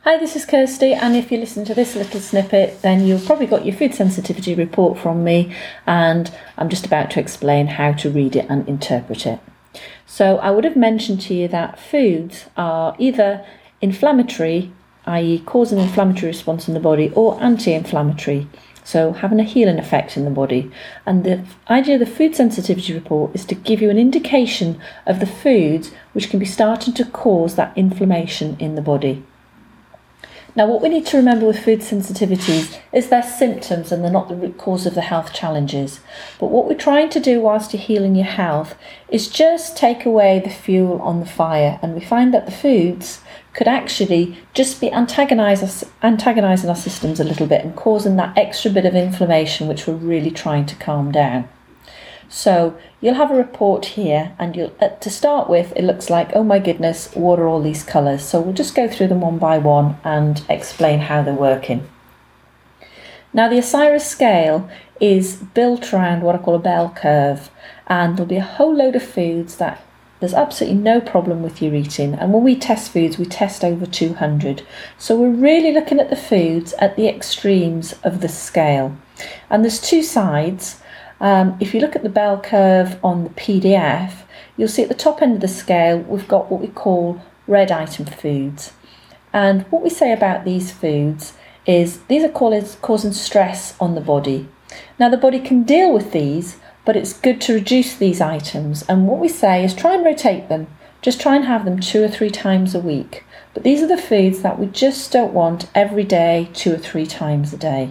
Hi, this is Kirsty, and if you listen to this little snippet, then you've probably got your food sensitivity report from me, and I'm just about to explain how to read it and interpret it. So I would have mentioned to you that foods are either inflammatory, i.e. cause an inflammatory response in the body, or anti-inflammatory, so having a healing effect in the body. And the idea of the food sensitivity report is to give you an indication of the foods which can be starting to cause that inflammation in the body. Now, what we need to remember with food sensitivities is they're symptoms and they're not the root cause of the health challenges. But what we're trying to do whilst you're healing your health is just take away the fuel on the fire. And we find that the foods could actually just be antagonising our systems a little bit and causing that extra bit of inflammation which we're really trying to calm down. So you'll have a report here, and to start with, it looks like, oh my goodness, what are all these colours? So we'll just go through them one by one and explain how they're working. Now, the Osiris scale is built around what I call a bell curve, and there'll be a whole load of foods that there's absolutely no problem with you eating. And when we test foods, we test over 200. So we're really looking at the foods at the extremes of the scale. And there's two sides. If you look at the bell curve on the PDF, you'll see at the top end of the scale, we've got what we call red item foods. And what we say about these foods is these are causing stress on the body. Now, the body can deal with these, but it's good to reduce these items. And what we say is try and rotate them. Just try and have them 2 or 3 times a week. But these are the foods that we just don't want every day, 2 or 3 times a day.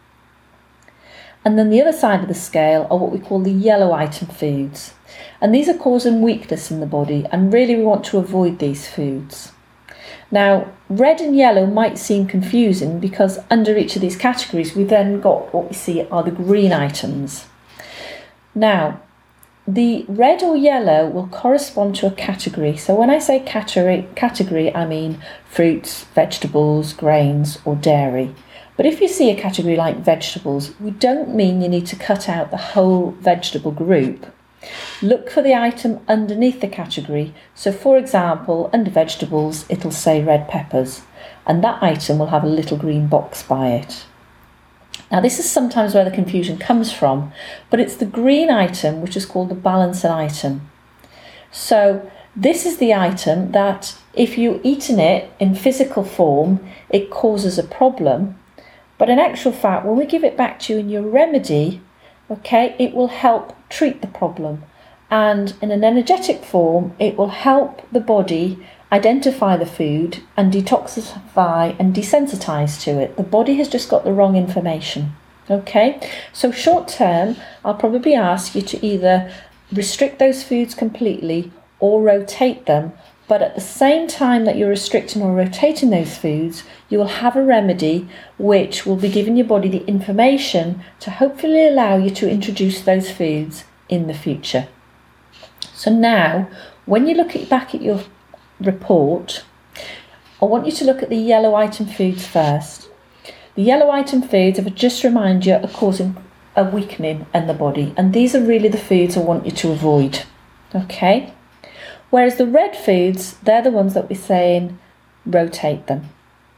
And then the other side of the scale are what we call the yellow item foods. And these are causing weakness in the body, and really we want to avoid these foods. Now, red and yellow might seem confusing because under each of these categories we've then got what we see are the green items. Now, the red or yellow will correspond to a category. So when I say category, I mean fruits, vegetables, grains or dairy. But if you see a category like vegetables, we don't mean you need to cut out the whole vegetable group. Look for the item underneath the category. So for example, under vegetables, it'll say red peppers, and that item will have a little green box by it. Now, this is sometimes where the confusion comes from, but it's the green item which is called the balancing item. So this is the item that if you're eating it in physical form, it causes a problem. But in actual fact, when we give it back to you in your remedy, okay, it will help treat the problem. And in an energetic form, it will help the body identify the food and detoxify and desensitize to it. The body has just got the wrong information. Okay, so short term, I'll probably ask you to either restrict those foods completely or rotate them. But at the same time that you're restricting or rotating those foods, you will have a remedy which will be giving your body the information to hopefully allow you to introduce those foods in the future. So now, when you look back at your report, I want you to look at the yellow item foods first. The yellow item foods, if I just remind you, are causing a weakening in the body. And these are really the foods I want you to avoid. Okay? Whereas the red foods, they're the ones that we're saying rotate them.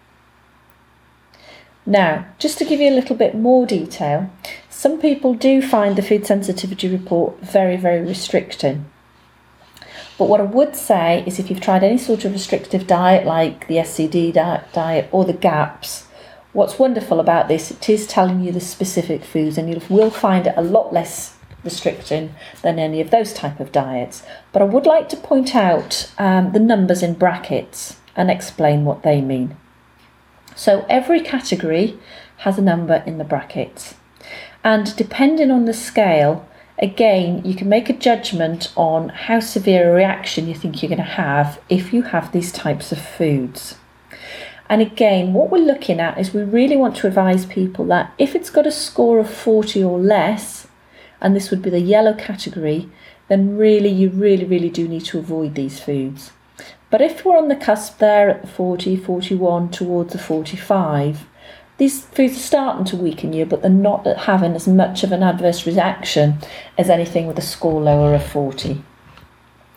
Now, just to give you a little bit more detail, some people do find the food sensitivity report very, very restricting. But what I would say is if you've tried any sort of restrictive diet like the SCD diet or the GAPS, what's wonderful about this, it is telling you the specific foods, and you will find it a lot less restricting than any of those type of diets. But I would like to point out the numbers in brackets and explain what they mean. So every category has a number in the brackets, and depending on the scale, again, you can make a judgment on how severe a reaction you think you're going to have if you have these types of foods. And again, what we're looking at is we really want to advise people that if it's got a score of 40 or less, and this would be the yellow category, then you really do need to avoid these foods. But if we're on the cusp there at the 40, 41, towards the 45, these foods are starting to weaken you, but they're not having as much of an adverse reaction as anything with a score lower of 40.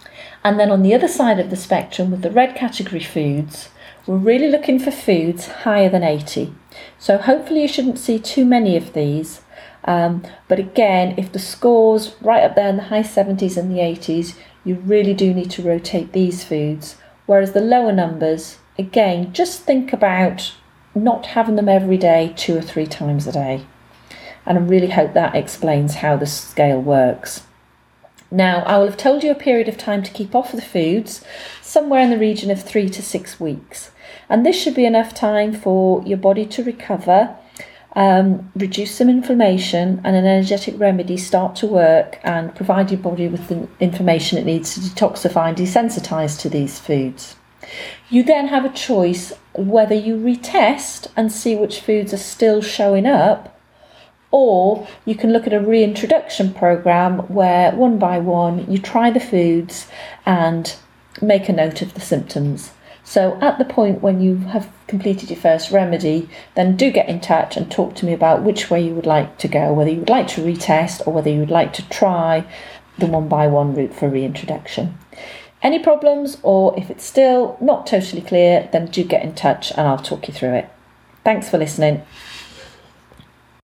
And then on the other side of the spectrum, with the red category foods, we're really looking for foods higher than 80. So hopefully you shouldn't see too many of these. But again, if the score's right up there in the high 70s and the 80s, you really do need to rotate these foods. Whereas the lower numbers, again, just think about not having them every day, 2 or 3 times a day. And I really hope that explains how the scale works. Now, I will have told you a period of time to keep off the foods, somewhere in the region of 3 to 6 weeks. And this should be enough time for your body to recover, reduce some inflammation, and an energetic remedy start to work and provide your body with the information it needs to detoxify and desensitize to these foods. You then have a choice whether you retest and see which foods are still showing up, or you can look at a reintroduction program where one by one you try the foods and make a note of the symptoms. So at the point when you have completed your first remedy, then do get in touch and talk to me about which way you would like to go, whether you would like to retest or whether you would like to try the one by one route for reintroduction. Any problems, or if it's still not totally clear, then do get in touch and I'll talk you through it. Thanks for listening.